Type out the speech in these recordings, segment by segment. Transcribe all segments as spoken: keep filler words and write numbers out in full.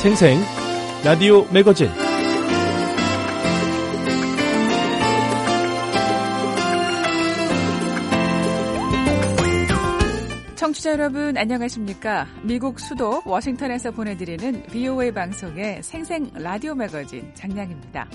생생 라디오 매거진 청취자 여러분 안녕하십니까? 미국 수도 워싱턴에서 보내드리는 브이오에이 방송의 생생 라디오 매거진 장량입니다.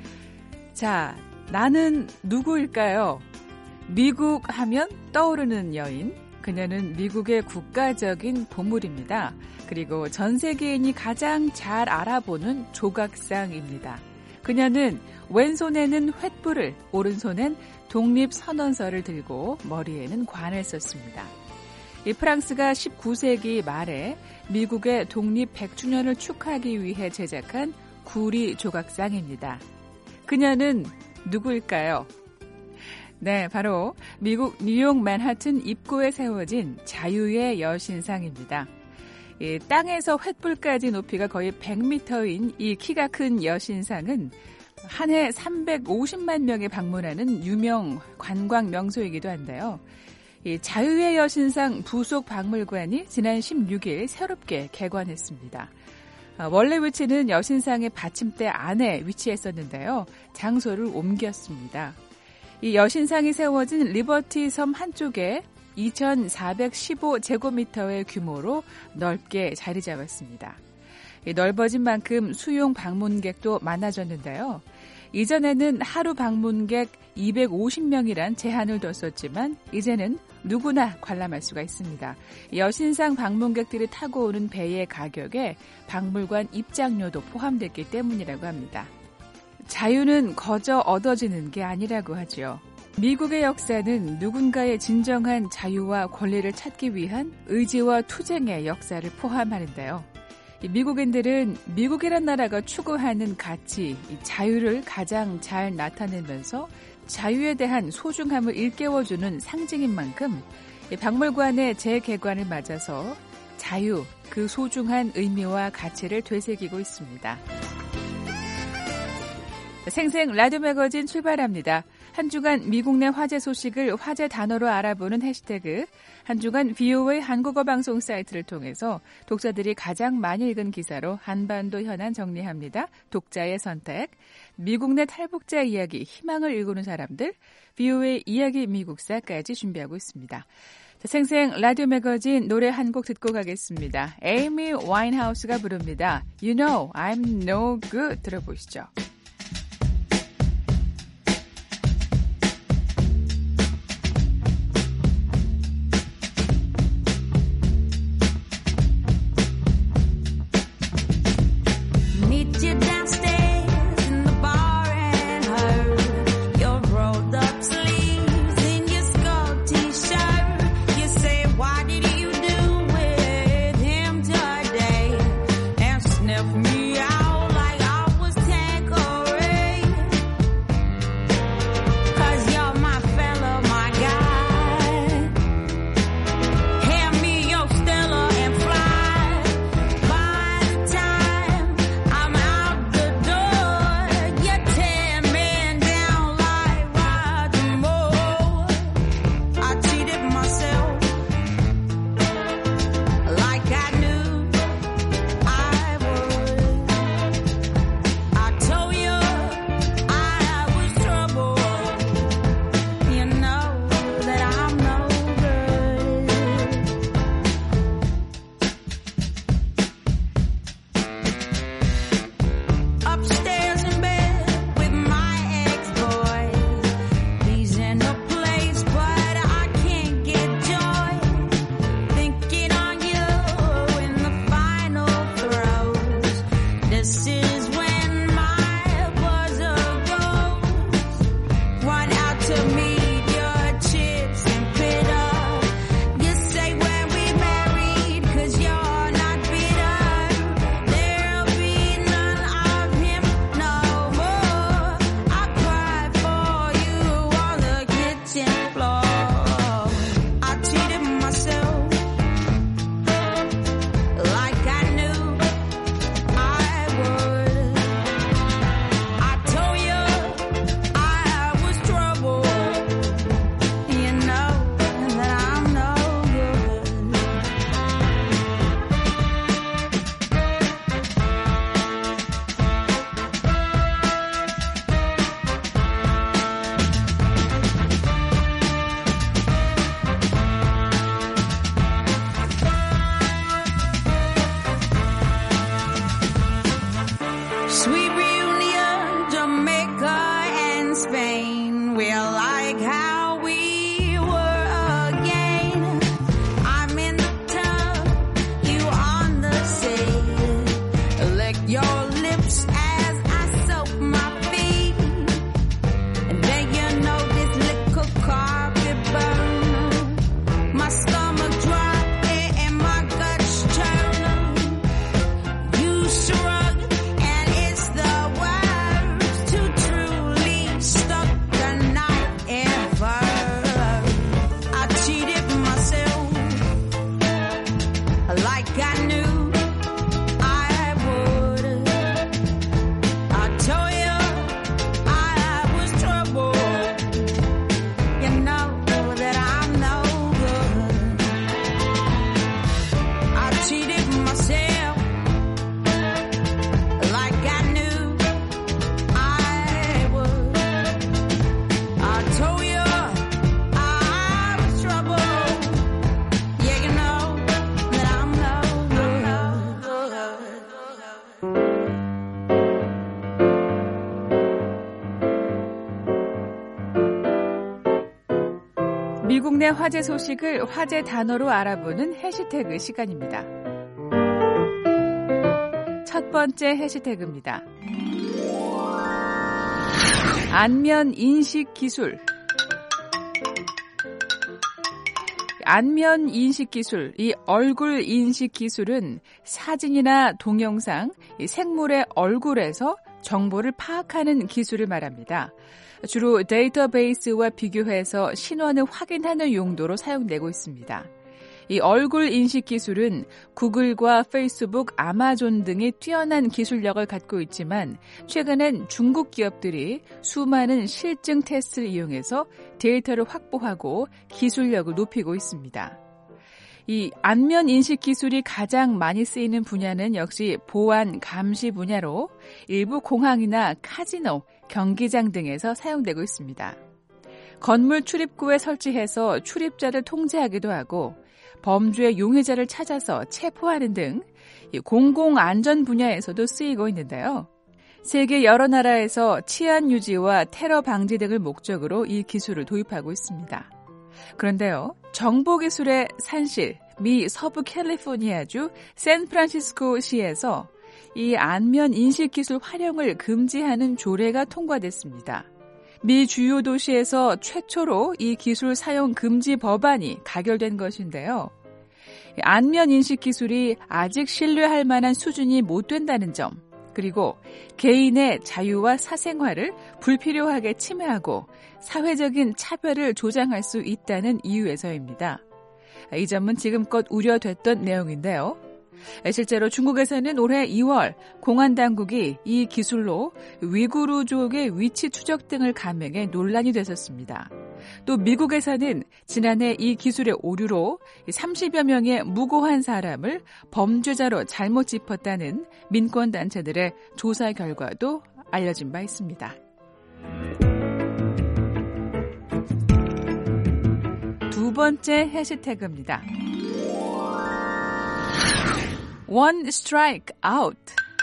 자, 나는 누구일까요? 미국 하면 떠오르는 여인, 그녀는 미국의 국가적인 보물입니다. 그리고 전 세계인이 가장 잘 알아보는 조각상입니다. 그녀는 왼손에는 횃불을, 오른손엔 독립선언서를 들고 머리에는 관을 썼습니다. 이 프랑스가 십구 세기 말에 미국의 독립 백 주년을 축하하기 위해 제작한 구리 조각상입니다. 그녀는 누구일까요? 네, 바로 미국 뉴욕 맨하튼 입구에 세워진 자유의 여신상입니다. 이 땅에서 횃불까지 높이가 거의 백 미터인 이 키가 큰 여신상은 한 해 삼백오십만 명이 방문하는 유명 관광 명소이기도 한데요. 이 자유의 여신상 부속 박물관이 지난 십육 일 새롭게 개관했습니다. 원래 위치는 여신상의 받침대 안에 위치했었는데요. 장소를 옮겼습니다. 이 여신상이 세워진 리버티 섬 한쪽에 이천사백십오 제곱미터의 규모로 넓게 자리 잡았습니다. 넓어진 만큼 수용 방문객도 많아졌는데요. 이전에는 하루 방문객 이백오십 명이란 제한을 뒀었지만 이제는 누구나 관람할 수가 있습니다. 여신상 방문객들이 타고 오는 배의 가격에 박물관 입장료도 포함됐기 때문이라고 합니다. 자유는 거저 얻어지는 게 아니라고 하죠. 미국의 역사는 누군가의 진정한 자유와 권리를 찾기 위한 의지와 투쟁의 역사를 포함하는데요. 미국인들은 미국이란 나라가 추구하는 가치, 자유를 가장 잘 나타내면서 자유에 대한 소중함을 일깨워주는 상징인 만큼 박물관의 재개관을 맞아서 자유, 그 소중한 의미와 가치를 되새기고 있습니다. 생생 라디오 매거진 출발합니다. 한 주간 미국 내 화제 소식을 화제 단어로 알아보는 해시태그, 한 주간 브이오에이 한국어 방송 사이트를 통해서 독자들이 가장 많이 읽은 기사로 한반도 현안 정리합니다. 독자의 선택, 미국 내 탈북자 이야기, 희망을 일구는 사람들, 브이오에이 이야기 미국사까지 준비하고 있습니다. 자, 생생 라디오 매거진 노래 한 곡 듣고 가겠습니다. 에이미 와인하우스가 부릅니다. You know I'm no good. 들어보시죠. Me out like I was tangled. 미국 내 화제 소식을 화제 단어로 알아보는 해시태그 시간입니다. 첫 번째 해시태그입니다. 안면 인식 기술. 안면 인식 기술, 이 얼굴 인식 기술은 사진이나 동영상, 이 생물의 얼굴에서 정보를 파악하는 기술을 말합니다. 주로 데이터베이스와 비교해서 신원을 확인하는 용도로 사용되고 있습니다. 이 얼굴 인식 기술은 구글과 페이스북, 아마존 등이 뛰어난 기술력을 갖고 있지만 최근엔 중국 기업들이 수많은 실증 테스트를 이용해서 데이터를 확보하고 기술력을 높이고 있습니다. 이 안면 인식 기술이 가장 많이 쓰이는 분야는 역시 보안 감시 분야로 일부 공항이나 카지노, 경기장 등에서 사용되고 있습니다. 건물 출입구에 설치해서 출입자를 통제하기도 하고 범죄 용의자를 찾아서 체포하는 등 공공안전 분야에서도 쓰이고 있는데요. 세계 여러 나라에서 치안 유지와 테러 방지 등을 목적으로 이 기술을 도입하고 있습니다. 그런데요, 정보기술의 산실, 미 서부 캘리포니아주 샌프란시스코시에서 이 안면 인식 기술 활용을 금지하는 조례가 통과됐습니다. 미 주요 도시에서 최초로 이 기술 사용 금지 법안이 가결된 것인데요. 안면 인식 기술이 아직 신뢰할 만한 수준이 못 된다는 점, 그리고 개인의 자유와 사생활을 불필요하게 침해하고 사회적인 차별을 조장할 수 있다는 이유에서입니다. 이 점은 지금껏 우려됐던 내용인데요. 실제로 중국에서는 올해 이월 공안당국이 이 기술로 위구르족의 위치 추적 등을 감행해 논란이 됐었습니다. 또 미국에서는 지난해 이 기술의 오류로 삼십여 명의 무고한 사람을 범죄자로 잘못 짚었다는 민권단체들의 조사 결과도 알려진 바 있습니다. 두 번째 해시태그입니다. One strike out.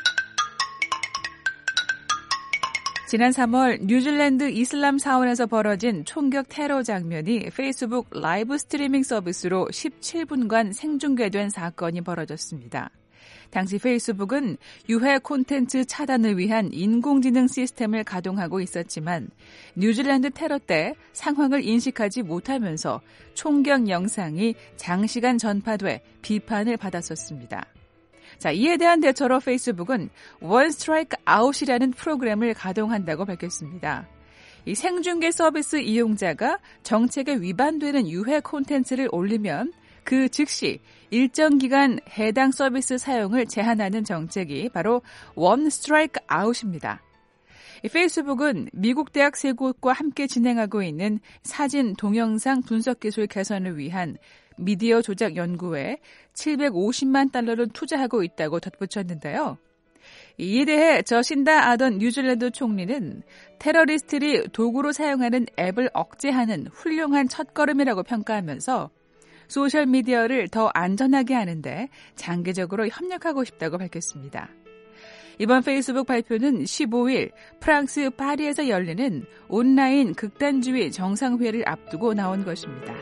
지난 삼월 뉴질랜드 이슬람 사원에서 벌어진 총격 테러 장면이 페이스북 라이브 스트리밍 서비스로 십칠 분간 생중계된 사건이 벌어졌습니다. 당시 페이스북은 유해 콘텐츠 차단을 위한 인공지능 시스템을 가동하고 있었지만 뉴질랜드 테러 때 상황을 인식하지 못하면서 총격 영상이 장시간 전파돼 비판을 받았었습니다. 자, 이에 대한 대처로 페이스북은 원 스트라이크 아웃이라는 프로그램을 가동한다고 밝혔습니다. 이 생중계 서비스 이용자가 정책에 위반되는 유해 콘텐츠를 올리면 그 즉시 일정 기간 해당 서비스 사용을 제한하는 정책이 바로 원 스트라이크 아웃입니다. 이 페이스북은 미국 대학 세 곳과 함께 진행하고 있는 사진, 동영상 분석 기술 개선을 위한 미디어 조작 연구에 칠백오십만 달러를 투자하고 있다고 덧붙였는데요. 이에 대해 저 신다 아던 뉴질랜드 총리는 테러리스트들이 도구로 사용하는 앱을 억제하는 훌륭한 첫걸음이라고 평가하면서 소셜미디어를 더 안전하게 하는데 장기적으로 협력하고 싶다고 밝혔습니다. 이번 페이스북 발표는 십오일 프랑스 파리에서 열리는 온라인 극단주의 정상회의를 앞두고 나온 것입니다.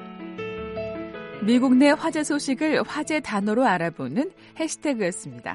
미국 내 화제 소식을 화제 단어로 알아보는 해시태그였습니다.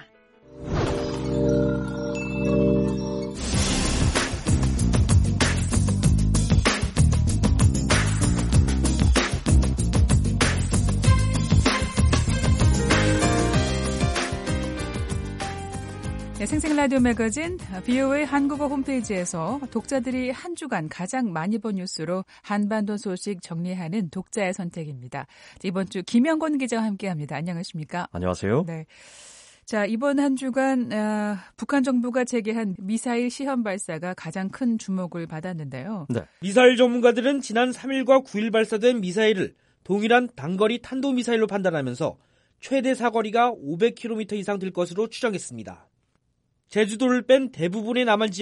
네, 생생라디오 매거진 비오에이 한국어 홈페이지에서 독자들이 한 주간 가장 많이 본 뉴스로 한반도 소식 정리하는 독자의 선택입니다. 이번 주 김영권 기자와 함께합니다. 안녕하십니까? 안녕하세요. 네. 자, 이번 한 주간 어, 북한 정부가 재개한 미사일 시험 발사가 가장 큰 주목을 받았는데요. 네. 미사일 전문가들은 지난 삼일과 구일 발사된 미사일을 동일한 단거리 탄도미사일로 판단하면서 최대 사거리가 오백 킬로미터 이상 될 것으로 추정했습니다. 제주도를 뺀 대부분의 남한 지역이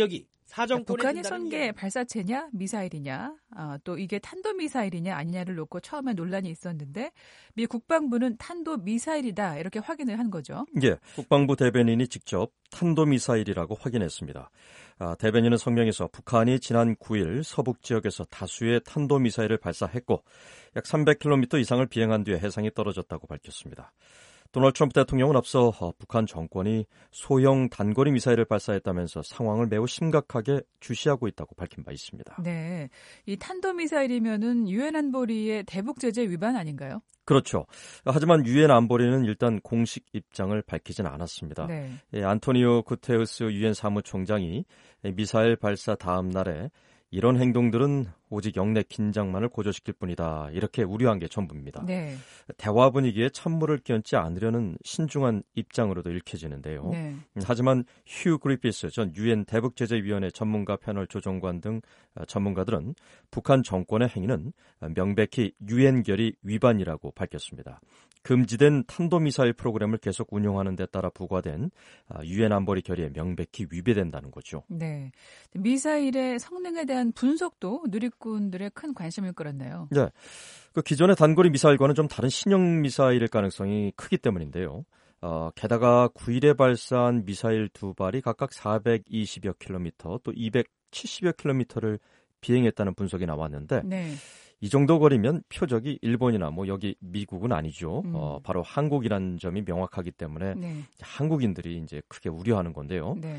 사정권에 북한이 든다는 쏜 게 이야기. 발사체냐 미사일이냐 아, 또 이게 탄도미사일이냐 아니냐를 놓고 처음에 논란이 있었는데 미 국방부는 탄도미사일이다 이렇게 확인을 한 거죠. 예, 국방부 대변인이 직접 탄도미사일이라고 확인했습니다. 아, 대변인은 성명에서 북한이 지난 구 일 서북 지역에서 다수의 탄도미사일을 발사했고 약 삼백 킬로미터 이상을 비행한 뒤에 해상에 떨어졌다고 밝혔습니다. 도널드 트럼프 대통령은 앞서 북한 정권이 소형 단거리 미사일을 발사했다면서 상황을 매우 심각하게 주시하고 있다고 밝힌 바 있습니다. 네, 이 탄도미사일이면은 유엔 안보리의 대북 제재 위반 아닌가요? 그렇죠. 하지만 유엔 안보리는 일단 공식 입장을 밝히진 않았습니다. 네. 예, 안토니오 구테우스 유엔 사무총장이 미사일 발사 다음 날에 이런 행동들은 오직 영내 긴장만을 고조시킬 뿐이다. 이렇게 우려한 게 전부입니다. 네. 대화 분위기에 찬물을 끼얹지 않으려는 신중한 입장으로도 읽혀지는데요. 네. 하지만 휴 그리피스 전 유엔 대북제재위원회 전문가 패널 조정관 등 전문가들은 북한 정권의 행위는 명백히 유엔 결의 위반이라고 밝혔습니다. 금지된 탄도미사일 프로그램을 계속 운용하는 데 따라 부과된 유엔 안보리 결의에 명백히 위배된다는 거죠. 네. 미사일의 성능에 대한 분석도 누리꾼들의 큰 관심을 끌었네요. 네. 그 기존의 단거리 미사일과는 좀 다른 신형 미사일일 가능성이 크기 때문인데요. 어, 게다가 구 일에 발사한 미사일 두 발이 각각 사백이십여 킬로미터 또 이백칠십여 킬로미터를 비행했다는 분석이 나왔는데 네. 이 정도 거리면 표적이 일본이나 뭐 여기 미국은 아니죠. 음. 어, 바로 한국이라는 점이 명확하기 때문에 네. 한국인들이 이제 크게 우려하는 건데요. 네.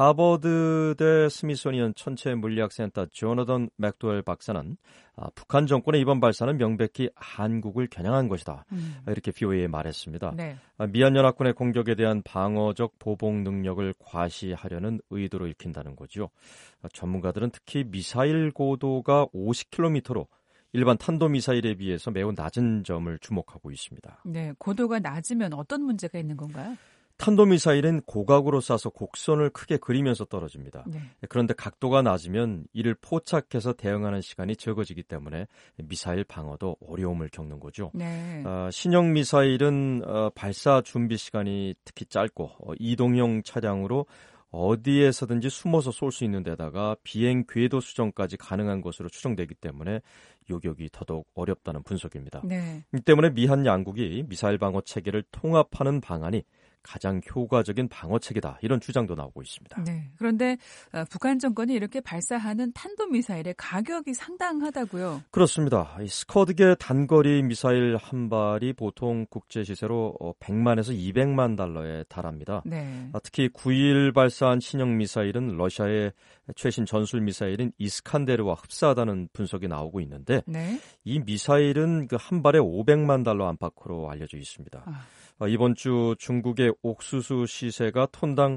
하버드대 스미소니언 천체 물리학센터 조너던 맥도웰 박사는 아, 북한 정권의 이번 발사는 명백히 한국을 겨냥한 것이다. 음. 이렇게 비오에이에 말했습니다. 네. 아, 미얀 연합군의 공격에 대한 방어적 보복 능력을 과시하려는 의도로 읽힌다는 거죠. 아, 전문가들은 특히 미사일 고도가 오십 킬로미터로 일반 탄도미사일에 비해서 매우 낮은 점을 주목하고 있습니다. 네, 고도가 낮으면 어떤 문제가 있는 건가요? 탄도미사일은 고각으로 쏴서 곡선을 크게 그리면서 떨어집니다. 네. 그런데 각도가 낮으면 이를 포착해서 대응하는 시간이 적어지기 때문에 미사일 방어도 어려움을 겪는 거죠. 네. 어, 신형 미사일은 어, 발사 준비 시간이 특히 짧고 어, 이동형 차량으로 어디에서든지 숨어서 쏠 수 있는 데다가 비행 궤도 수정까지 가능한 것으로 추정되기 때문에 요격이 더더욱 어렵다는 분석입니다. 네. 이 때문에 미한 양국이 미사일 방어 체계를 통합하는 방안이 가장 효과적인 방어 체계다. 이런 주장도 나오고 있습니다. 네. 그런데 어, 북한 정권이 이렇게 발사하는 탄도미사일의 가격이 상당하다고요? 그렇습니다. 이 스커드계 단거리 미사일 한 발이 보통 국제 시세로 백만에서 이백만 달러에 달합니다. 네. 특히 구 일 발사한 신형 미사일은 러시아의 최신 전술 미사일인 이스칸데르와 흡사하다는 분석이 나오고 있는데 네. 이 미사일은 그 한 발에 오백만 달러 안팎으로 알려져 있습니다. 아. 이번 주 중국의 옥수수 시세가 톤당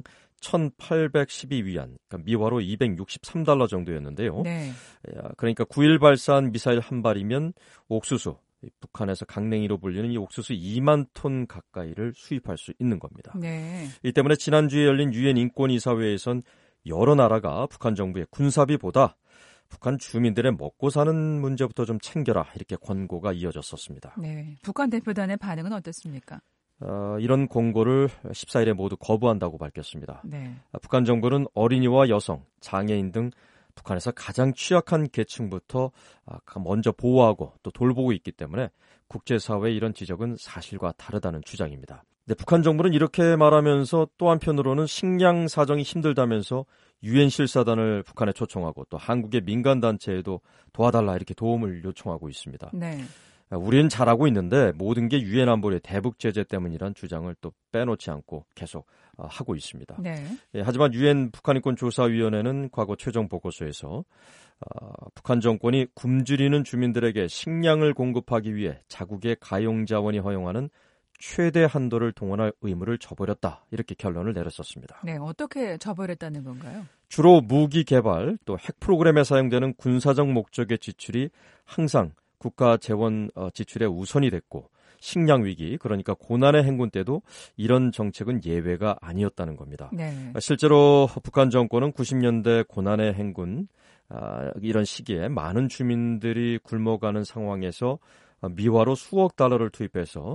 천팔백십이 위안, 그러니까 미화로 이백육십삼 달러 정도였는데요. 네. 그러니까 구 일 발사한 미사일 한 발이면 옥수수, 북한에서 강냉이로 불리는 이 옥수수 이만 톤 가까이를 수입할 수 있는 겁니다. 네. 이 때문에 지난주에 열린 유엔 인권이사회에선 여러 나라가 북한 정부의 군사비보다 북한 주민들의 먹고 사는 문제부터 좀 챙겨라 이렇게 권고가 이어졌었습니다. 네. 북한 대표단의 반응은 어떻습니까? 어, 이런 공고를 십사 일에 모두 거부한다고 밝혔습니다. 네. 북한 정부는 어린이와 여성, 장애인 등 북한에서 가장 취약한 계층부터 먼저 보호하고 또 돌보고 있기 때문에 국제사회의 이런 지적은 사실과 다르다는 주장입니다. 네, 북한 정부는 이렇게 말하면서 또 한편으로는 식량 사정이 힘들다면서 유엔 실사단을 북한에 초청하고 또 한국의 민간단체에도 도와달라 이렇게 도움을 요청하고 있습니다. 네. 우리는 잘하고 있는데 모든 게 유엔 안보리 대북 제재 때문이란 주장을 또 빼놓지 않고 계속 하고 있습니다. 네. 예, 하지만 유엔 북한인권조사위원회는 과거 최종 보고서에서 어, 북한 정권이 굶주리는 주민들에게 식량을 공급하기 위해 자국의 가용자원이 허용하는 최대 한도를 동원할 의무를 저버렸다 이렇게 결론을 내렸었습니다. 네, 어떻게 저버렸다는 건가요? 주로 무기 개발 또 핵 프로그램에 사용되는 군사적 목적의 지출이 항상 국가 재원 지출의 우선이 됐고 식량 위기 그러니까 고난의 행군 때도 이런 정책은 예외가 아니었다는 겁니다. 네. 실제로 북한 정권은 구십 년대 고난의 행군 이런 시기에 많은 주민들이 굶어가는 상황에서 미화로 수억 달러를 투입해서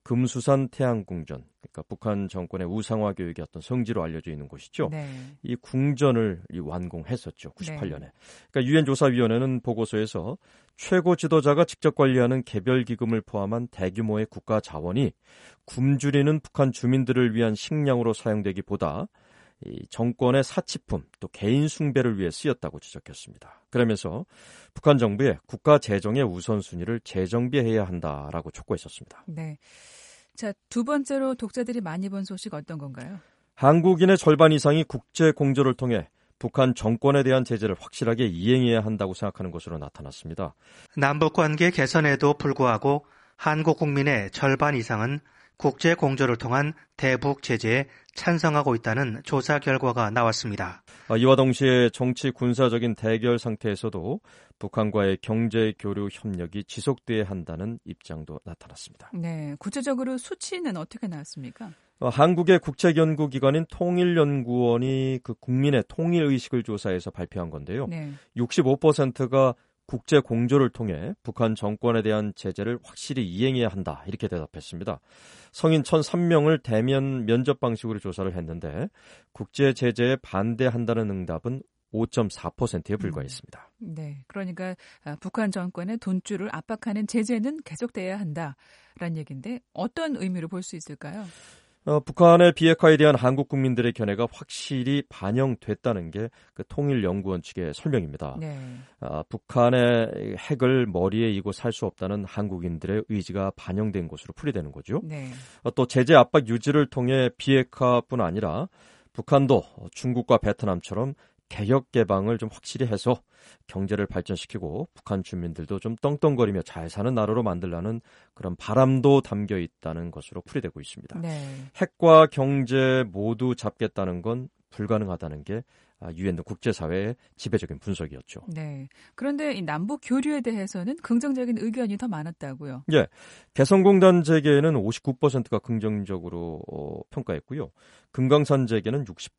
금수산 태양궁전, 그러니까 북한 정권의 우상화 교육의 어떤 성지로 알려져 있는 곳이죠. 네. 이 궁전을 완공했었죠. 구십팔 년에. 네. 그러니까 유엔 조사위원회는 보고서에서 최고 지도자가 직접 관리하는 개별 기금을 포함한 대규모의 국가 자원이 굶주리는 북한 주민들을 위한 식량으로 사용되기보다 이 정권의 사치품 또 개인 숭배를 위해 쓰였다고 지적했습니다. 그러면서 북한 정부의 국가 재정의 우선순위를 재정비해야 한다라고 촉구했었습니다. 네. 자, 두 번째로 독자들이 많이 본 소식 어떤 건가요? 한국인의 절반 이상이 국제 공조를 통해 북한 정권에 대한 제재를 확실하게 이행해야 한다고 생각하는 것으로 나타났습니다. 남북관계 개선에도 불구하고 한국 국민의 절반 이상은 국제 공조를 통한 대북 제재에 찬성하고 있다는 조사 결과가 나왔습니다. 이와 동시에 정치 군사적인 대결 상태에서도 북한과의 경제 교류 협력이 지속돼야 한다는 입장도 나타났습니다. 네, 구체적으로 수치는 어떻게 나왔습니까? 어, 한국의 국책연구기관인 통일연구원이 그 국민의 통일의식을 조사해서 발표한 건데요. 네. 육십오 퍼센트가 국제 공조를 통해 북한 정권에 대한 제재를 확실히 이행해야 한다 이렇게 대답했습니다. 성인 천삼 명을 대면 면접 방식으로 조사를 했는데 국제 제재에 반대한다는 응답은 오 점 사 퍼센트에 불과했습니다. 음, 네, 그러니까 북한 정권의 돈줄을 압박하는 제재는 계속돼야 한다라는 얘기인데 어떤 의미로 볼 수 있을까요? 어, 북한의 비핵화에 대한 한국 국민들의 견해가 확실히 반영됐다는 게 그 통일연구원 측의 설명입니다. 네. 아, 북한의 핵을 머리에 이고 살 수 없다는 한국인들의 의지가 반영된 것으로 풀이되는 거죠. 네. 어, 또 제재 압박 유지를 통해 비핵화뿐 아니라 북한도 중국과 베트남처럼 개혁 개방을 좀 확실히 해서 경제를 발전시키고 북한 주민들도 좀 떵떵거리며 잘 사는 나라로 만들라는 그런 바람도 담겨 있다는 것으로 풀이되고 있습니다. 네. 핵과 경제 모두 잡겠다는 건 불가능하다는 게 유엔 등 국제사회의 지배적인 분석이었죠. 네. 그런데 이 남북 교류에 대해서는 긍정적인 의견이 더 많았다고요. 예. 개성공단 재개에는 오십구 퍼센트가 긍정적으로 어, 평가했고요. 금강산 재개는 육십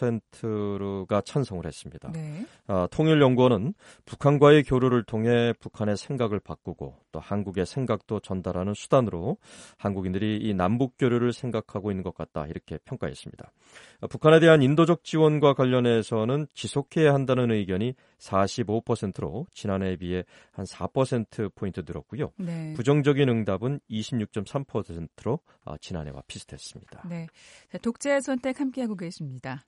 퍼센트가 찬성을 했습니다. 네. 아, 통일연구원은 북한과의 교류를 통해 북한의 생각을 바꾸고 또 한국의 생각도 전달하는 수단으로 한국인들이 이 남북 교류를 생각하고 있는 것 같다 이렇게 평가했습니다. 아, 북한에 대한 인도적 지원과 관련해서는 지속해야 한다는 의견이 사십오 퍼센트로 지난해에 비해 한 사 퍼센트포인트 늘었고요. 네. 부정적인 응답은 이십육 점 삼 퍼센트로 아, 지난해와 비슷했습니다. 네. 자, 독자의 선택 함께하고 계십니다.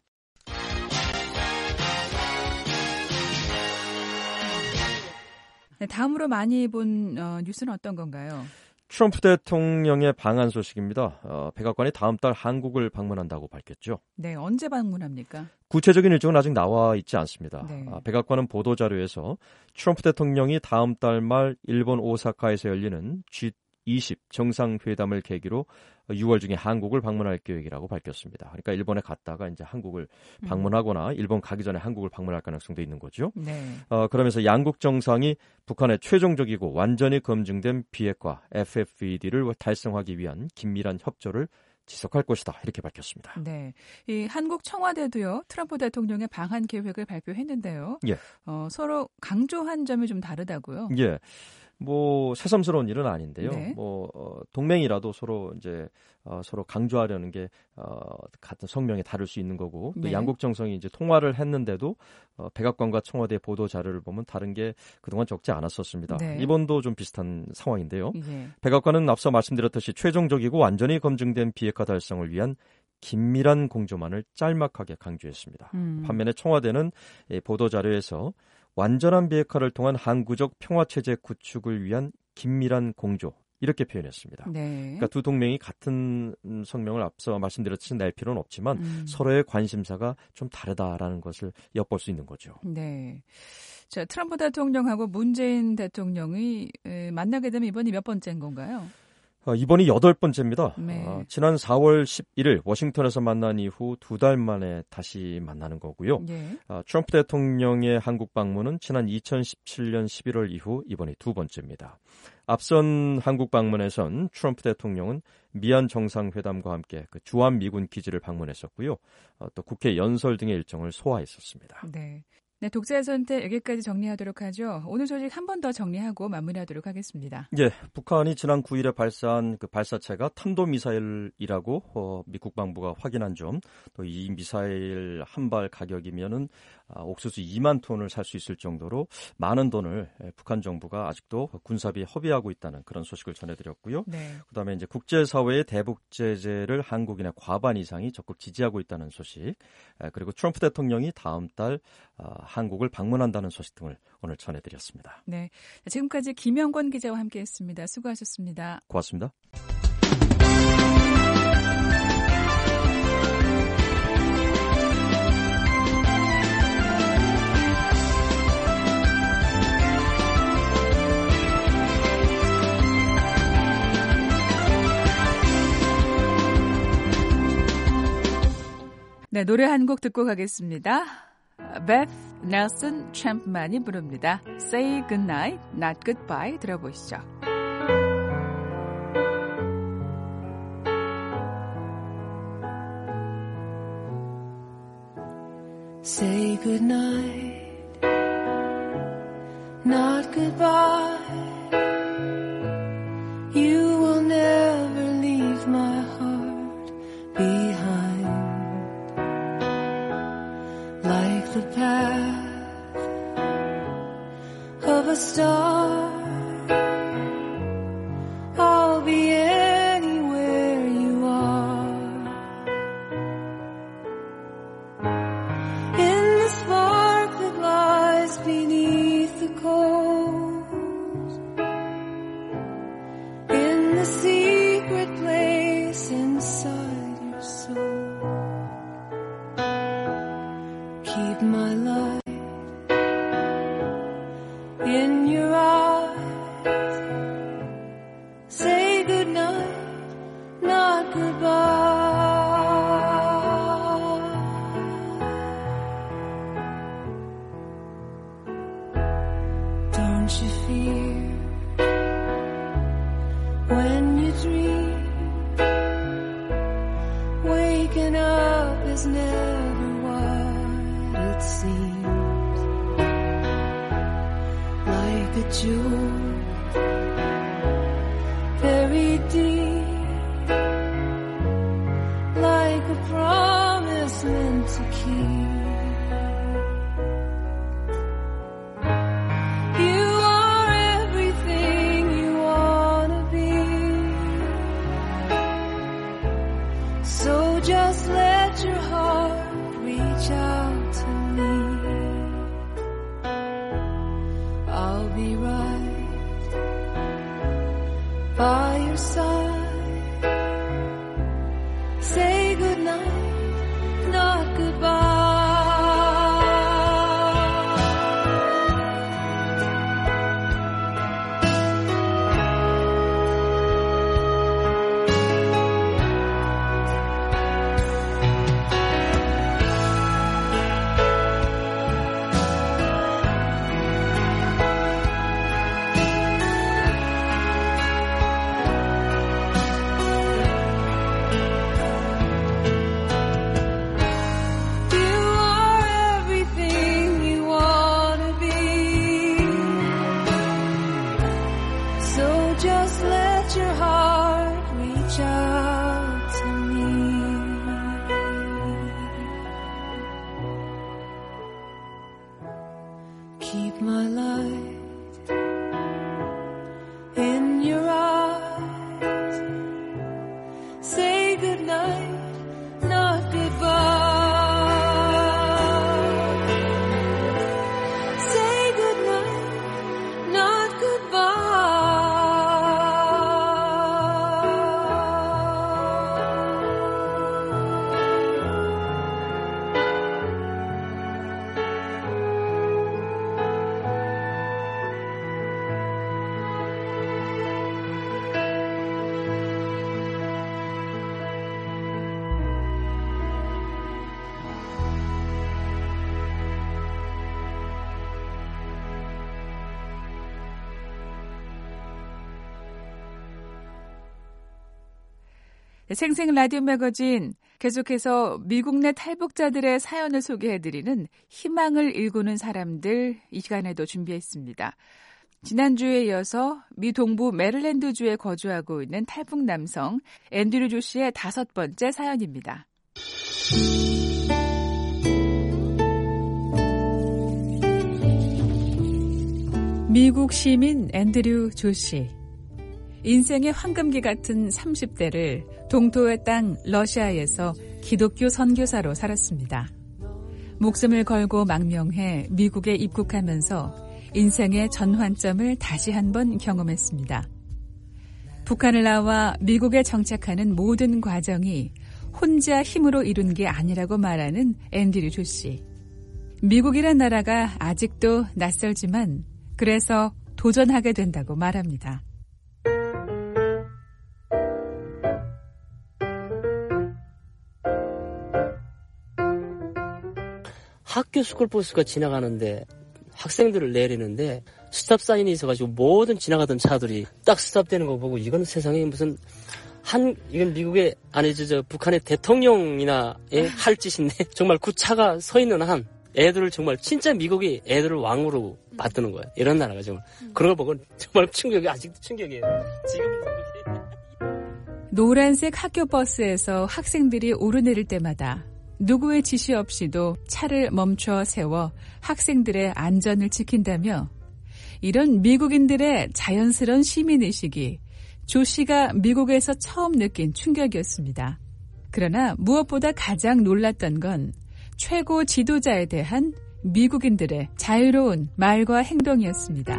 네, 다음으로 많이 본 어, 뉴스는 어떤 건가요? 트럼프 대통령의 방한 소식입니다. 어, 백악관이 다음 달 한국을 방문한다고 밝혔죠. 네, 언제 방문합니까? 구체적인 일정은 아직 나와 있지 않습니다. 네. 아, 백악관은 보도자료에서 트럼프 대통령이 다음 달 말 일본 오사카에서 열리는 지 이십 정상회담을 계기로 유월 중에 한국을 방문할 계획이라고 밝혔습니다. 그러니까 일본에 갔다가 이제 한국을 방문하거나 일본 가기 전에 한국을 방문할 가능성도 있는 거죠. 네. 어, 그러면서 양국 정상이 북한의 최종적이고 완전히 검증된 비핵화 에프에프이디를 달성하기 위한 긴밀한 협조를 지속할 것이다 이렇게 밝혔습니다. 네, 이 한국 청와대도요 트럼프 대통령의 방한 계획을 발표했는데요. 예. 어, 서로 강조한 점이 좀 다르다고요. 예. 뭐 새삼스러운 일은 아닌데요. 네. 뭐 어, 동맹이라도 서로 이제 어, 서로 강조하려는 게 어, 같은 성명에 다를 수 있는 거고 또 네. 양국 정상이 이제 통화를 했는데도 어, 백악관과 청와대 보도 자료를 보면 다른 게 그동안 적지 않았었습니다. 네. 이번도 좀 비슷한 상황인데요. 예. 백악관은 앞서 말씀드렸듯이 최종적이고 완전히 검증된 비핵화 달성을 위한 긴밀한 공조만을 짤막하게 강조했습니다. 음. 반면에 청와대는 보도 자료에서 완전한 비핵화를 통한 항구적 평화체제 구축을 위한 긴밀한 공조 이렇게 표현했습니다. 네. 그러니까 두 동맹이 같은 성명을 앞서 말씀드렸듯이 낼 필요는 없지만 음. 서로의 관심사가 좀 다르다라는 것을 엿볼 수 있는 거죠. 네. 자, 트럼프 대통령하고 문재인 대통령이 만나게 되면 이번이 몇 번째인 건가요? 어, 이번이 여덟 번째입니다. 네. 어, 지난 사월 십일일 워싱턴에서 만난 이후 두 달 만에 다시 만나는 거고요. 예. 어, 트럼프 대통령의 한국 방문은 지난 이천십칠년 십일월 이후 이번이 두 번째입니다. 앞선 한국 방문에선 트럼프 대통령은 미얀 정상회담과 함께 그 주한 미군 기지를 방문했었고요. 어, 또 국회 연설 등의 일정을 소화했었습니다. 네. 네, 독자의 선택 여기까지 정리하도록 하죠. 오늘 소식 한 번 더 정리하고 마무리하도록 하겠습니다. 예, 북한이 지난 구 일에 발사한 그 발사체가 탄도미사일이라고 어, 미 국방부가 확인한 점, 또 이 미사일 한 발 가격이면은 아, 옥수수 이만 톤을 살 수 있을 정도로 많은 돈을 예, 북한 정부가 아직도 군사비 허비하고 있다는 그런 소식을 전해드렸고요. 네. 그다음에 이제 국제사회의 대북 제재를 한국인의 과반 이상이 적극 지지하고 있다는 소식, 예, 그리고 트럼프 대통령이 다음 달 아, 한국을 방문한다는 소식 등을 오늘 전해드렸습니다. 네, 지금까지 김영권 기자와 함께했습니다. 수고하셨습니다. 고맙습니다. 네, 노래 한 곡 듣고 가겠습니다. 베스 넬슨 챔프만이 부릅니다. Say goodnight, not goodbye 들어보시죠. Say goodnight, not goodbye. You will never leave my heart behind. Like the path of a star, I'll be anywhere you are. In the spark that lies beneath the coals, in the secret place inside your soul, keep my light in your eyes. Say goodnight, not goodbye. Don't you fear when you dream, waking up is never what it seems. Like a jewel buried deep, like a promise meant to keep. You are everything you wanna be, so just let your heart reach out to me. I'll be right by your side. Say goodnight, not goodbye. Keep my light in your eyes. Say goodnight, not goodbye. Say goodnight, not goodbye. 생생 라디오 매거진 계속해서 미국 내 탈북자들의 사연을 소개해드리는 희망을 일구는 사람들 이 시간에도 준비했습니다. 지난주에 이어서 미 동부 메릴랜드주에 거주하고 있는 탈북 남성 앤드류 조 씨의 다섯 번째 사연입니다. 미국 시민 앤드류 조 씨. 인생의 황금기 같은 삼십 대를 동토의 땅 러시아에서 기독교 선교사로 살았습니다. 목숨을 걸고 망명해 미국에 입국하면서 인생의 전환점을 다시 한번 경험했습니다. 북한을 나와 미국에 정착하는 모든 과정이 혼자 힘으로 이룬 게 아니라고 말하는 앤드류 조 씨. 미국이란 나라가 아직도 낯설지만 그래서 도전하게 된다고 말합니다. 학교 스쿨버스가 지나가는데 학생들을 내리는데 스탑 사인이 있어가지고 모든 지나가던 차들이 딱 스탑되는 거 보고 이건 세상에 무슨 한 이건 미국의 아니 저, 저 북한의 대통령이나 할 짓인데 정말 그 차가 서 있는 한 애들을 정말 진짜 미국이 애들을 왕으로 받드는 거예요. 이런 나라가 정말 그런 거 보고 정말 충격이 아직도 충격이에요. 지금 노란색 학교 버스에서 학생들이 오르내릴 때마다 누구의 지시 없이도 차를 멈춰 세워 학생들의 안전을 지킨다며 이런 미국인들의 자연스러운 시민의식이 조 씨가 미국에서 처음 느낀 충격이었습니다. 그러나 무엇보다 가장 놀랐던 건 최고 지도자에 대한 미국인들의 자유로운 말과 행동이었습니다.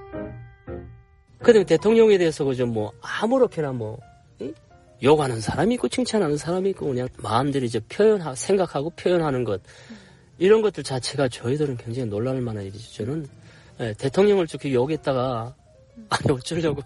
그다음에 대통령에 대해서 그저 뭐 아무렇게나 뭐 응? 욕하는 사람이 있고 칭찬하는 사람이 있고 그냥 마음대로 이제 표현하고 생각하고 표현하는 것 이런 것들 자체가 저희들은 굉장히 놀랄 만한 일이죠. 저는 네, 대통령을 좋게 욕했다가 아니 어쩌려고.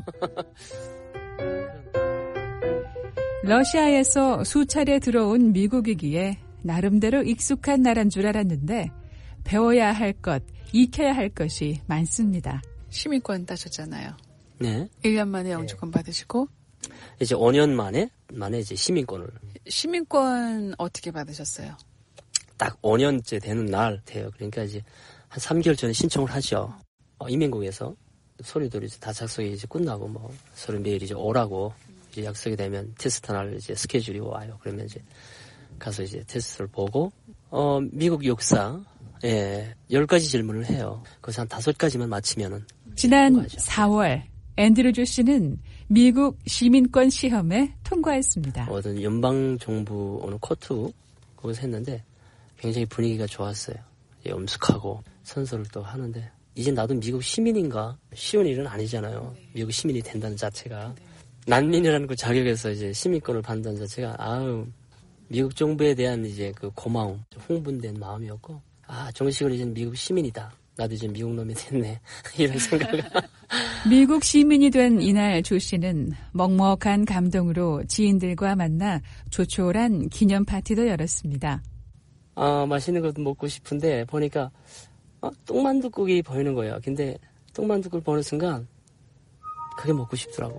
러시아에서 수차례 들어온 미국이기에 나름대로 익숙한 나라인 줄 알았는데 배워야 할 것, 익혀야 할 것이 많습니다. 시민권 따셨잖아요. 네. 일 년 만에 영주권 네. 받으시고 이제 오 년 만에 만에 이제 시민권을. 시민권 어떻게 받으셨어요? 딱 오 년째 되는 날 돼요. 그러니까 이제 한 삼 개월 전에 신청을 하죠. 어, 이민국에서 서류들이 이제 다 작성이 이제 끝나고 뭐 서류 매일 이제 오라고 이제 약속이 되면 테스트 날 이제 스케줄이 와요. 그러면 이제 가서 이제 테스트를 보고 어 미국 역사 예 열 가지 질문을 해요. 그래서 한 다섯 가지만 맞히면은 지난 통과하죠. 사월 앤드류 조 씨는 미국 시민권 시험에 통과했습니다. 어떤 연방 정부 어느 코트 거기서 했는데 굉장히 분위기가 좋았어요. 예, 엄숙하고 선서를 또 하는데 이제 나도 미국 시민인가 쉬운 일은 아니잖아요. 미국 시민이 된다는 자체가 난민이라는 그 자격에서 이제 시민권을 받는다는 자체가 아우 미국 정부에 대한 이제 그 고마움, 흥분된 마음이었고 아 정식으로 이제 미국 시민이다. 나도 이제 미국 놈이 됐네. 이런 생각을. 미국 시민이 된 이날 조 씨는 먹먹한 감동으로 지인들과 만나 조촐한 기념 파티도 열었습니다. 아 맛있는 것도 먹고 싶은데 보니까 어, 똥만둣국이 보이는 거예요. 근데 똥만둣국을 보는 순간 그게 먹고 싶더라고.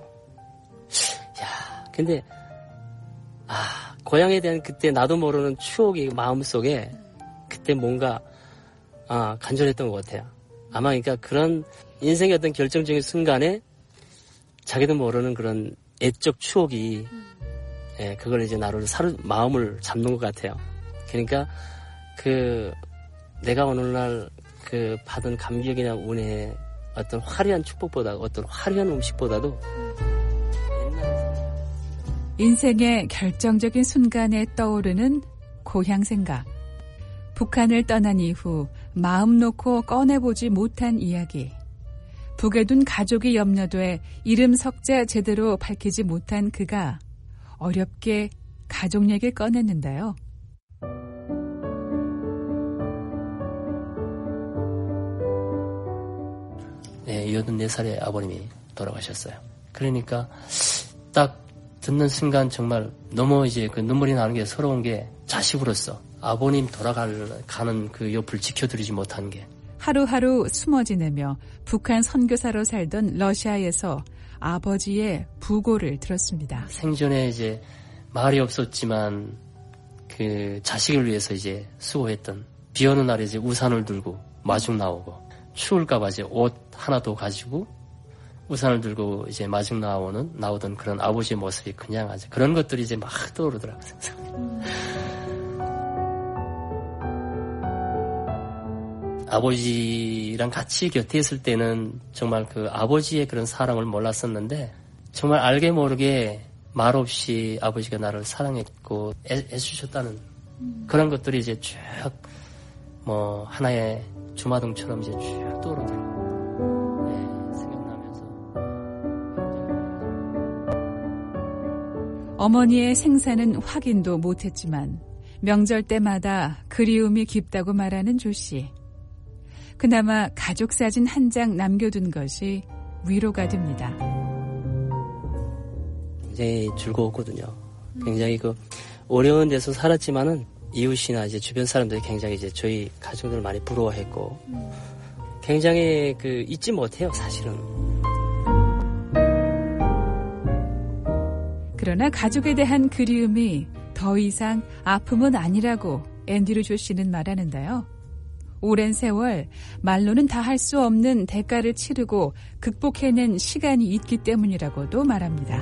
야, 근데 아 고향에 대한 그때 나도 모르는 추억이 마음속에 그때 뭔가 아 간절했던 것 같아요. 아마 그러니까 그런 인생의 어떤 결정적인 순간에 자기도 모르는 그런 애적 추억이 예, 그걸 이제 나를 사르 마음을 잡는 것 같아요. 그러니까 그 내가 오늘날 그 받은 감격이나 운의 어떤 화려한 축복보다 어떤 화려한 음식보다도 인생의 결정적인 순간에 떠오르는 고향 생각. 북한을 떠난 이후 마음 놓고 꺼내보지 못한 이야기. 북에 둔 가족이 염려돼 이름 석자 제대로 밝히지 못한 그가 어렵게 가족 얘기를 꺼냈는데요. 네, 여든네 살의 아버님이 돌아가셨어요. 그러니까 딱 듣는 순간 정말 너무 이제 그 눈물이 나는 게 서러운 게 자식으로서 아버님 돌아가는 그 옆을 지켜드리지 못한 게 하루하루 숨어 지내며 북한 선교사로 살던 러시아에서 아버지의 부고를 들었습니다. 생전에 이제 말이 없었지만 그 자식을 위해서 이제 수고했던 비 오는 날에 이제 우산을 들고 마중 나오고 추울까봐 이제 옷 하나도 가지고 우산을 들고 이제 마중 나오는 나오던 그런 아버지의 모습이 그냥 아주 그런 것들이 이제 막 떠오르더라고요. 음. 아버지랑 같이 곁에 있을 때는 정말 그 아버지의 그런 사랑을 몰랐었는데 정말 알게 모르게 말없이 아버지가 나를 사랑했고 애, 애주셨다는 음. 그런 것들이 이제 쭉 뭐 하나의 주마등처럼 이제 쭉 떠오르더라고요. 네, 생각나면서. 어머니의 생사는 확인도 못했지만 명절 때마다 그리움이 깊다고 말하는 조 씨. 그나마 가족 사진 한 장 남겨둔 것이 위로가 됩니다. 굉장히 즐거웠거든요. 굉장히 그 어려운 데서 살았지만은 이웃이나 이제 주변 사람들이 굉장히 이제 저희 가족을 많이 부러워했고 굉장히 그 잊지 못해요, 사실은. 그러나 가족에 대한 그리움이 더 이상 아픔은 아니라고 앤드류 조 씨는 말하는데요. 오랜 세월 말로는 다 할 수 없는 대가를 치르고 극복해낸 시간이 있기 때문이라고도 말합니다.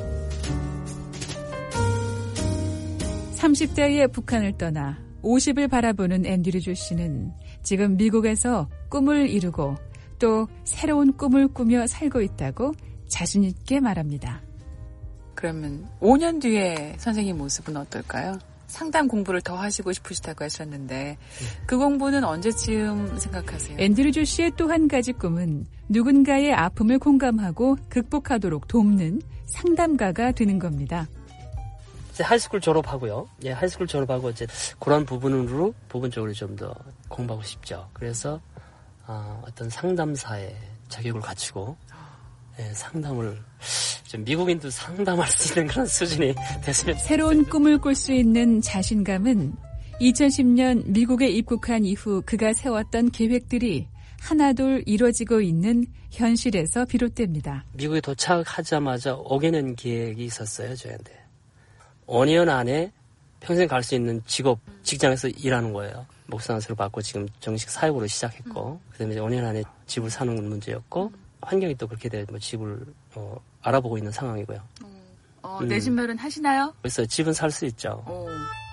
삼십 대에 북한을 떠나 오십을 바라보는 앤드류 조 씨는 지금 미국에서 꿈을 이루고 또 새로운 꿈을 꾸며 살고 있다고 자신 있게 말합니다. 그러면 오 년 뒤에 선생님 모습은 어떨까요? 상담 공부를 더 하시고 싶으시다고 하셨는데 그 공부는 언제쯤 생각하세요? 앤드류 조 씨의 또 한 가지 꿈은 누군가의 아픔을 공감하고 극복하도록 돕는 상담가가 되는 겁니다. 이제 하이스쿨 졸업하고요. 예, 하이스쿨 졸업하고 이제 그런 부분으로 부분적으로 좀 더 공부하고 싶죠. 그래서 어, 어떤 상담사의 자격을 갖추고 예, 상담을 좀 미국인도 상담할 수 있는 그런 수준이 됐으면 새로운 꿈을 꿀 수 있는 자신감은 이천십 년 미국에 입국한 이후 그가 세웠던 계획들이 하나둘 이루어지고 있는 현실에서 비롯됩니다. 미국에 도착하자마자 오게는 계획이 있었어요, 저한테. 오 년 안에 평생 갈 수 있는 직업, 직장에서 일하는 거예요. 목사안수를 받고 지금 정식 사역으로 시작했고, 그 다음에 오 년 안에 집을 사는 문제였고, 환경이 또 그렇게 되면 집을 어, 알아보고 있는 상황이고요. 어, 음. 내집 마련 하시나요? 그래서 집은 살 수 있죠. 오.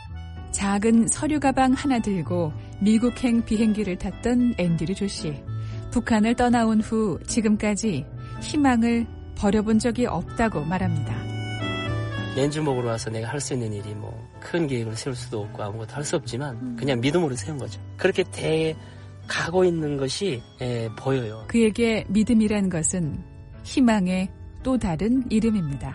작은 서류 가방 하나 들고 미국행 비행기를 탔던 앤드류 조 씨. 북한을 떠나온 후 지금까지 희망을 버려본 적이 없다고 말합니다. 렌즈 먹으러 와서 내가 할 수 있는 일이 뭐 큰 계획을 세울 수도 없고 아무것도 할 수 없지만 그냥 믿음으로 세운 거죠. 그렇게 돼 가고 있는 것이 예, 보여요. 그에게 믿음이란 것은 희망의 또 다른 이름입니다.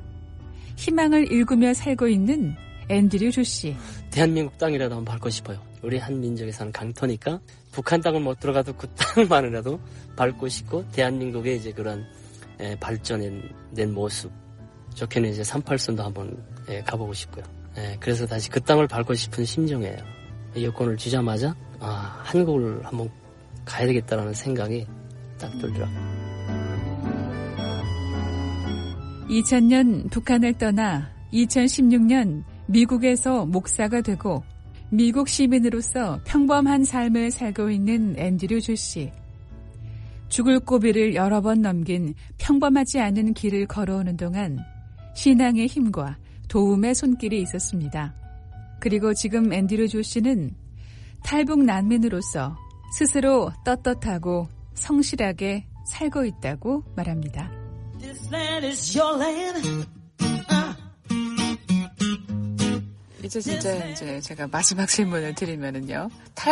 희망을 일구며 살고 있는 앤드류 조 씨. 대한민국 땅이라도 한번 밟고 싶어요. 우리 한 민족에 사는 강토니까 북한 땅을 못 들어가도 그 땅만이라도 밟고 싶고 대한민국의 이제 그런 예, 발전된 모습. 좋게는 이제 삼팔선도 한번 예, 가보고 싶고요. 예, 그래서 다시 그 땅을 밟고 싶은 심정이에요. 여권을 주자마자 아, 한국을 한번 가야 되겠다라는 생각이 딱 들더라고요. 이천 년 북한을 떠나 이천십육 년 미국에서 목사가 되고 미국 시민으로서 평범한 삶을 살고 있는 앤드류 조 씨. 죽을 고비를 여러 번 넘긴 평범하지 않은 길을 걸어오는 동안 신앙의 힘과 도움의 손길이 있었습니다. 그리고 지금 앤드류 조 씨는 탈북 난민으로서 스스로 떳떳하고 성실하게 살고 있다고 말합니다. 이제 진짜 이제 제가 마지막 질문을 드리면은요.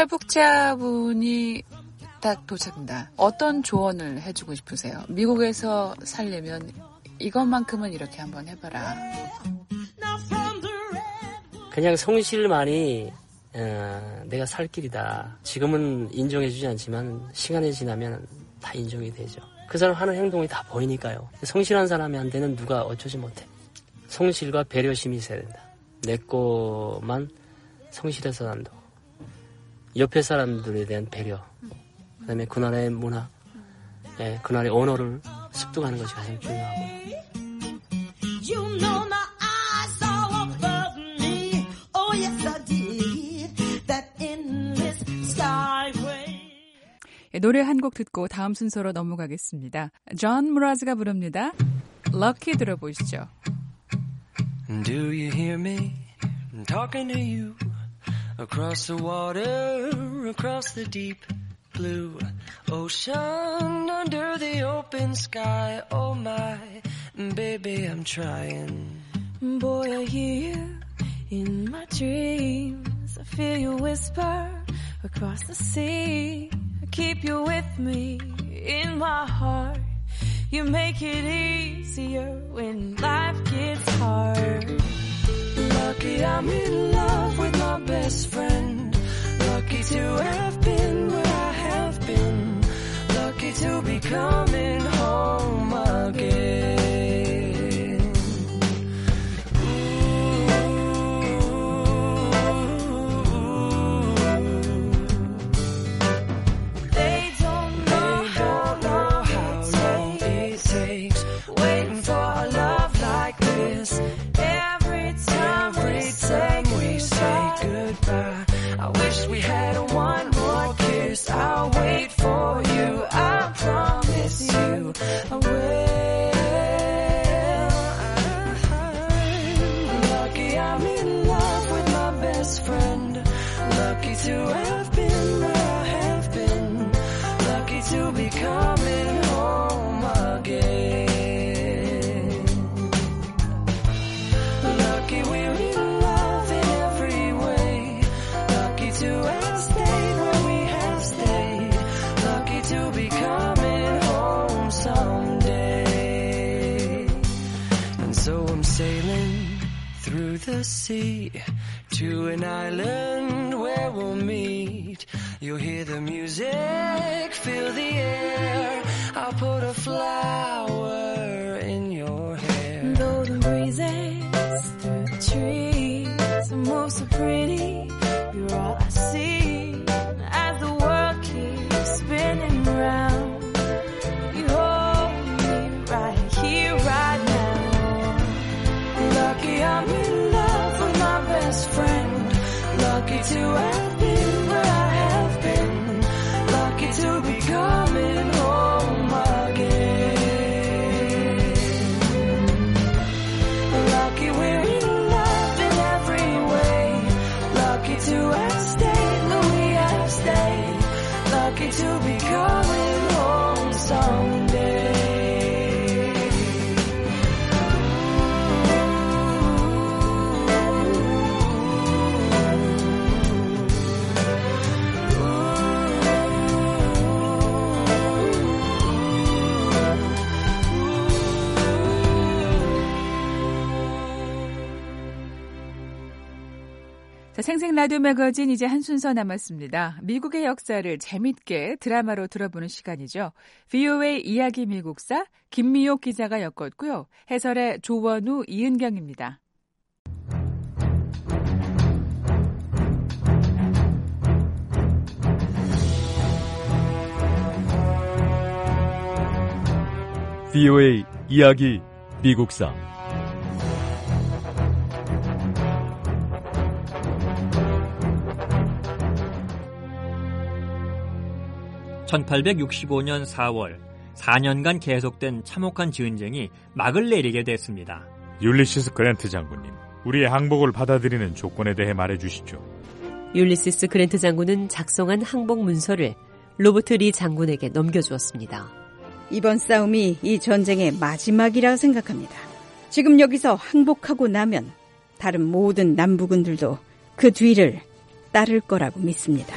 탈북자분이 딱 도착한다. 어떤 조언을 해주고 싶으세요? 미국에서 살려면 이것만큼은 이렇게 한번 해봐라. 그냥 성실만이 어, 내가 살 길이다. 지금은 인정해주지 않지만 시간이 지나면 다 인정이 되죠. 그 사람 하는 행동이 다 보이니까요. 성실한 사람한테는 누가 어쩌지 못해. 성실과 배려심이 있어야 된다. 내 거만 성실해서 한다고. 옆에 사람들에 대한 배려. 그 다음에 그 나라의 문화, 예, 그 나라의 언어를 습득하는 것이 가장 중요하고. 노래 한 곡 듣고 다음 순서로 넘어가겠습니다. 존 무라즈가 부릅니다. Lucky 들어보시죠. Do you hear me? I'm talking to you across the water, across the deep blue ocean, under the open sky. Oh my, baby, I'm trying. Boy, I hear you in my dreams. I feel you whisper across the sea. I keep you with me in my heart. You make it easier when life gets hard. Lucky I'm in love with my best friend. Lucky to have been where I have been. Lucky to be coming home again. The sea to an island where we'll meet. You'll hear the music, feel the air. I'll put a flower in your hair. Golden breezes through the trees move so pretty. You're all I see as the world keeps spinning round. You hold me right here, right now. Lucky I'm in best friend. Lucky to have been where I have been. Lucky to be coming home again. Lucky we're in love in every way. Lucky to have stayed where we have stayed. Lucky to be coming home someday. 자, 생생 라디오 매거진 이제 한 순서 남았습니다. 미국의 역사를 재밌게 드라마로 들어보는 시간이죠. 브이오에이 이야기 미국사 김미옥 기자가 엮었고요. 해설의 조원우, 이은경입니다. 브이오에이 이야기 미국사 천팔백육십오 년 사월, 사 년간 계속된 참혹한 전쟁이 막을 내리게 됐습니다. 율리시스 그랜트 장군님, 우리의 항복을 받아들이는 조건에 대해 말해주시죠. 율리시스 그랜트 장군은 작성한 항복 문서를 로버트 리 장군에게 넘겨주었습니다. 이번 싸움이 이 전쟁의 마지막이라 생각합니다. 지금 여기서 항복하고 나면 다른 모든 남부군들도 그 뒤를 따를 거라고 믿습니다.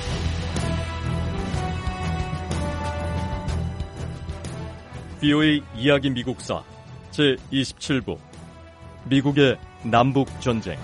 브이오에이 이야기 미국사 제이십칠 부 미국의 남북전쟁.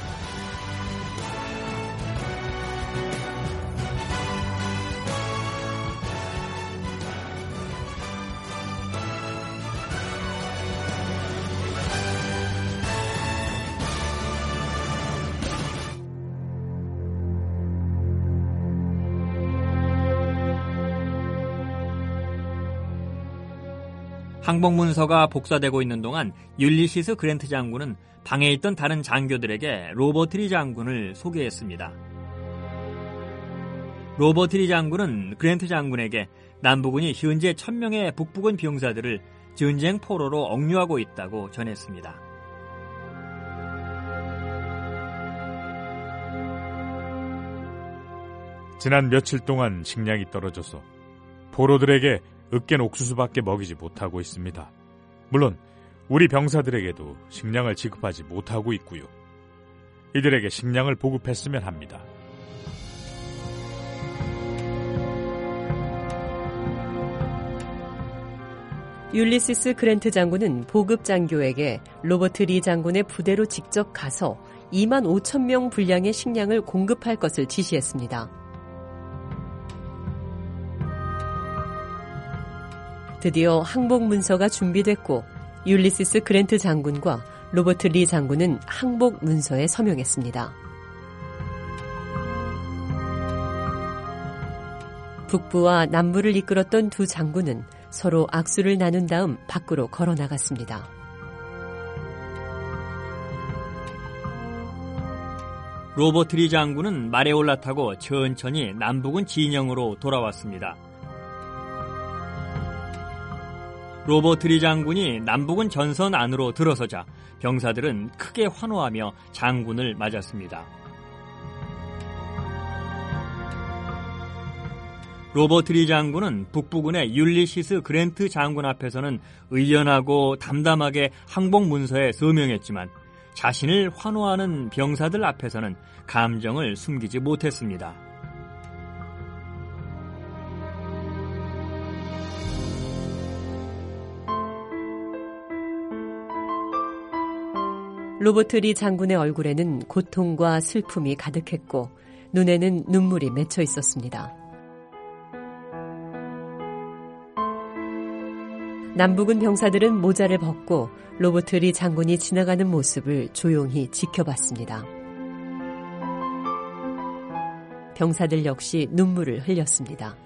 항복문서가 복사되고 있는 동안 율리시스 그랜트 장군은 방에 있던 다른 장교들에게 로버트 리 장군을 소개했습니다. 로버트 리 장군은 그랜트 장군에게 남부군이 현재 천 명의 북부군 병사들을 전쟁 포로로 억류하고 있다고 전했습니다. 지난 며칠 동안 식량이 떨어져서 포로들에게 으깬 옥수수밖에 먹이지 못하고 있습니다. 물론 우리 병사들에게도 식량을 지급하지 못하고 있고요. 이들에게 식량을 보급했으면 합니다. 율리시스 그랜트 장군은 보급 장교에게 로버트 리 장군의 부대로 직접 가서 이만 오천 명 분량의 식량을 공급할 것을 지시했습니다. 드디어 항복 문서가 준비됐고 율리시스 그랜트 장군과 로버트 리 장군은 항복 문서에 서명했습니다. 북부와 남부를 이끌었던 두 장군은 서로 악수를 나눈 다음 밖으로 걸어 나갔습니다. 로버트 리 장군은 말에 올라타고 천천히 남부군 진영으로 돌아왔습니다. 로버트 리 장군이 남부군 전선 안으로 들어서자 병사들은 크게 환호하며 장군을 맞았습니다. 로버트 리 장군은 북부군의 율리시스 그랜트 장군 앞에서는 의연하고 담담하게 항복 문서에 서명했지만 자신을 환호하는 병사들 앞에서는 감정을 숨기지 못했습니다. 로버트 리 장군의 얼굴에는 고통과 슬픔이 가득했고 눈에는 눈물이 맺혀 있었습니다. 남부군 병사들은 모자를 벗고 로버트 리 장군이 지나가는 모습을 조용히 지켜봤습니다. 병사들 역시 눈물을 흘렸습니다.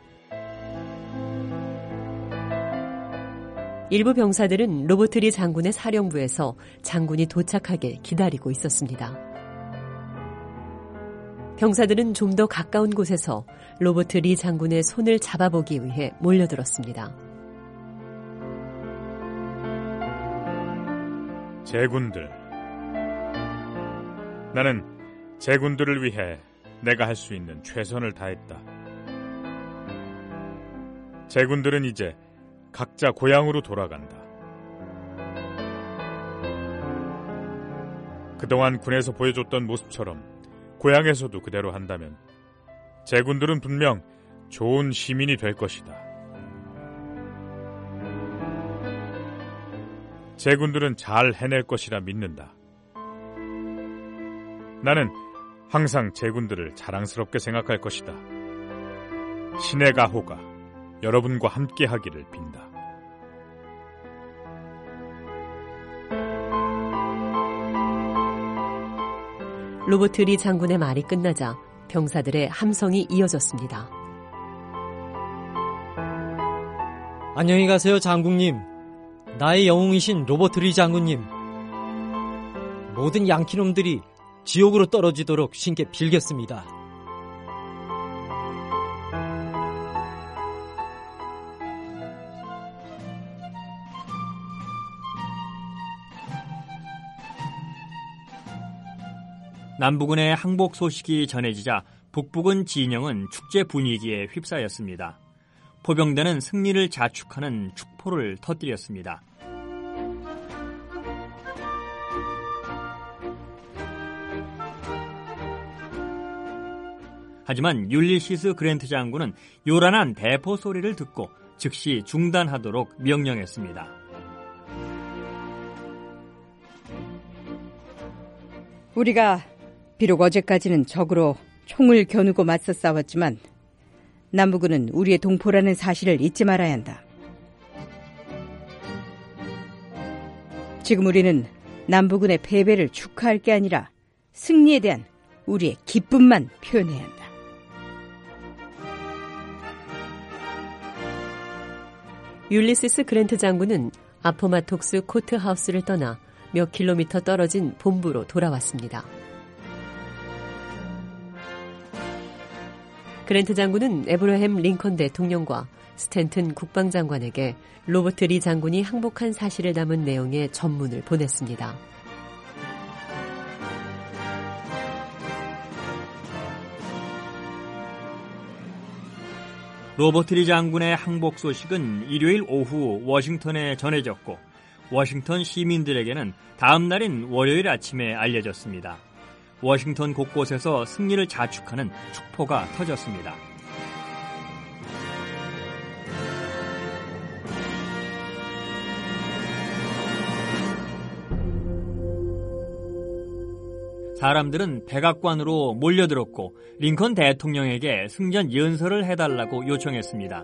일부 병사들은 로버트 리 장군의 사령부에서 장군이 도착하게 기다리고 있었습니다. 병사들은 좀 더 가까운 곳에서 로버트 리 장군의 손을 잡아보기 위해 몰려들었습니다. 제군들, 나는 제군들을 위해 내가 할 수 있는 최선을 다했다. 제군들은 이제 각자 고향으로 돌아간다. 그동안 군에서 보여줬던 모습처럼 고향에서도 그대로 한다면 제군들은 분명 좋은 시민이 될 것이다. 제군들은 잘 해낼 것이라 믿는다. 나는 항상 제군들을 자랑스럽게 생각할 것이다. 신의 가호가 여러분과 함께 하기를 빈다. 로버트 리 장군의 말이 끝나자 병사들의 함성이 이어졌습니다. 안녕히 가세요, 장군님. 나의 영웅이신 로버트 리 장군님. 모든 양키놈들이 지옥으로 떨어지도록 신께 빌겠습니다. 남부군의 항복 소식이 전해지자 북부군 진영은 축제 분위기에 휩싸였습니다. 포병대는 승리를 자축하는 축포를 터뜨렸습니다. 하지만 율리시스 그랜트 장군은 요란한 대포 소리를 듣고 즉시 중단하도록 명령했습니다. 우리가 비록 어제까지는 적으로 총을 겨누고 맞서 싸웠지만 남부군은 우리의 동포라는 사실을 잊지 말아야 한다. 지금 우리는 남부군의 패배를 축하할 게 아니라 승리에 대한 우리의 기쁨만 표현해야 한다. 율리시스 그랜트 장군은 아포마톡스 코트하우스를 떠나 몇 킬로미터 떨어진 본부로 돌아왔습니다. 그랜트 장군은 에브러햄 링컨 대통령과 스탠튼 국방장관에게 로버트 리 장군이 항복한 사실을 담은 내용의 전문을 보냈습니다. 로버트 리 장군의 항복 소식은 일요일 오후 워싱턴에 전해졌고 워싱턴 시민들에게는 다음 날인 월요일 아침에 알려졌습니다. 워싱턴 곳곳에서 승리를 자축하는 축포가 터졌습니다. 사람들은 백악관으로 몰려들었고 링컨 대통령에게 승전 연설을 해달라고 요청했습니다.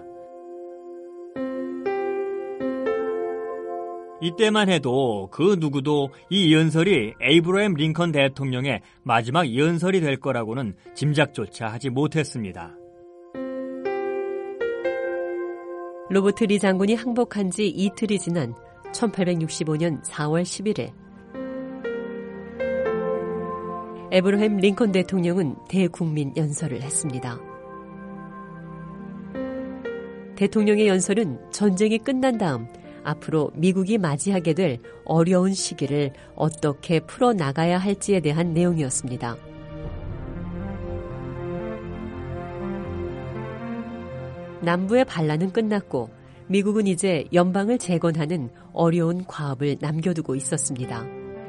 이때만 해도 그 누구도 이 연설이 에이브러햄 링컨 대통령의 마지막 연설이 될 거라고는 짐작조차 하지 못했습니다. 로버트 리 장군이 항복한 지 이틀이 지난 천팔백육십오 년 사월 십일일 에브러햄 링컨 대통령은 대국민 연설을 했습니다. 대통령의 연설은 전쟁이 끝난 다음 앞으로 미국이 맞이하게 될 어려운 시기를 어떻게 풀어나가야 할지에 대한 내용이었습니다. 남부의 반란은 끝났고 미국은 이제 연방을 재건하는 어려운 과업을 남겨두고 있었습니다.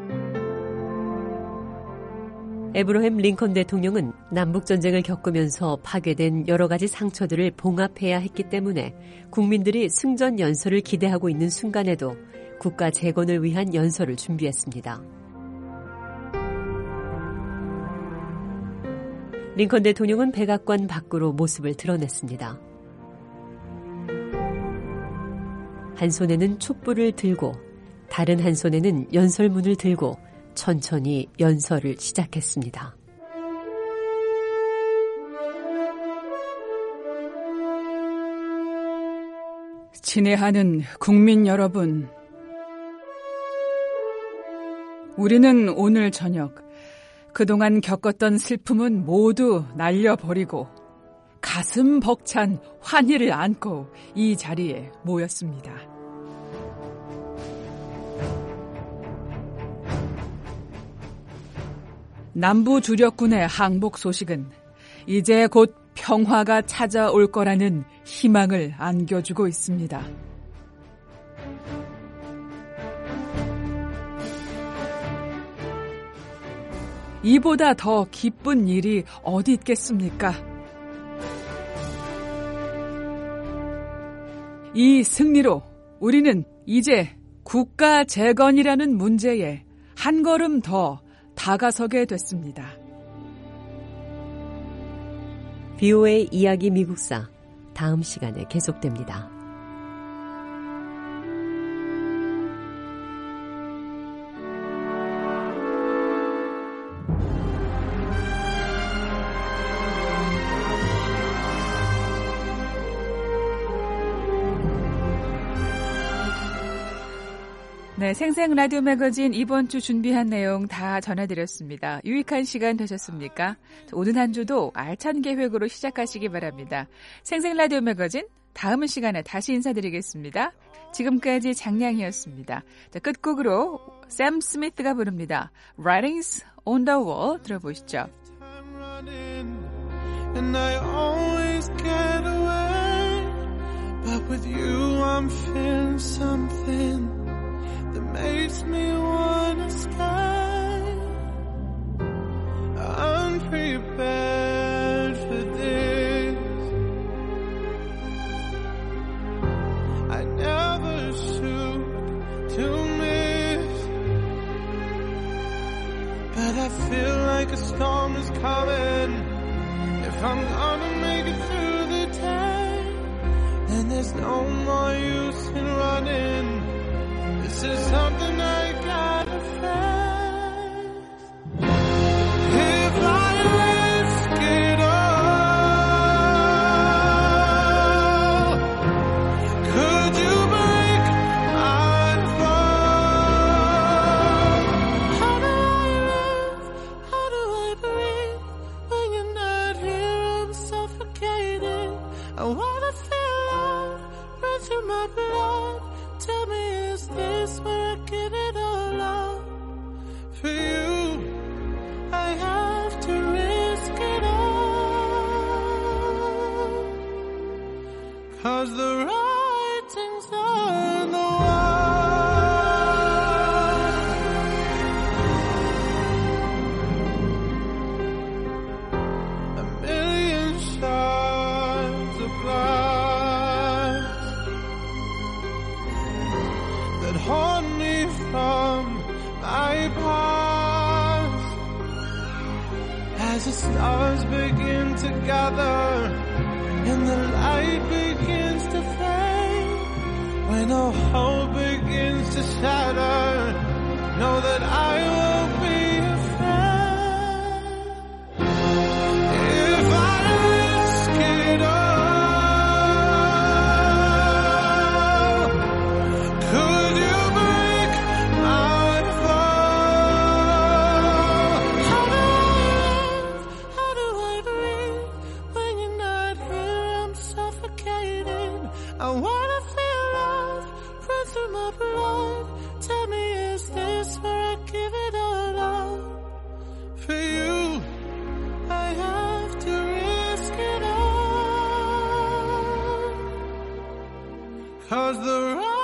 에브러햄 링컨 대통령은 남북전쟁을 겪으면서 파괴된 여러 가지 상처들을 봉합해야 했기 때문에 국민들이 승전 연설을 기대하고 있는 순간에도 국가 재건을 위한 연설을 준비했습니다. 링컨 대통령은 백악관 밖으로 모습을 드러냈습니다. 한 손에는 촛불을 들고 다른 한 손에는 연설문을 들고 천천히 연설을 시작했습니다. 친애하는 국민 여러분, 우리는 오늘 저녁 그동안 겪었던 슬픔은 모두 날려버리고 가슴 벅찬 환희를 안고 이 자리에 모였습니다. 남부 주력군의 항복 소식은 이제 곧 평화가 찾아올 거라는 희망을 안겨주고 있습니다. 이보다 더 기쁜 일이 어디 있겠습니까? 이 승리로 우리는 이제 국가 재건이라는 문제에 한 걸음 더 다가서게 됐습니다. 비오에이 이야기 미국사 다음 시간에 계속됩니다. 네, 생생 라디오 매거진 이번 주 준비한 내용 다 전해드렸습니다. 유익한 시간 되셨습니까? 오는 한 주도 알찬 계획으로 시작하시기 바랍니다. 생생 라디오 매거진 다음 시간에 다시 인사드리겠습니다. 지금까지 장량이었습니다. 자, 끝곡으로 샘 스미스가 부릅니다. Writings on the Wall 들어보시죠. And I always get away, but with you I'm feeling something that makes me wanna stay. Unprepared for this, I never shoot to miss, but I feel like a storm is coming. If I'm gonna make it through the day, then there's no more use in running. This is something I gotta face. If I risk it all, could you break my fall? How do I live? How do I breathe when you're not here? I'm suffocating. through my blood. Tell me, is this where I give it all up? For you, I have to risk it all. 'Cause the writing's on the wall. A million shards of glass that haunt me from my past. As the stars begin to gather and the light begins to fade, when all hope begins to shatter, know that I won't be afraid. If I risk it all, could you break my fall? How do I live? How do I breathe? When you're not here, I'm suffocating. I wanna feel love run through my blood. Tell me, is this where I give it all up? For you, I have to risk it all. 'Cause the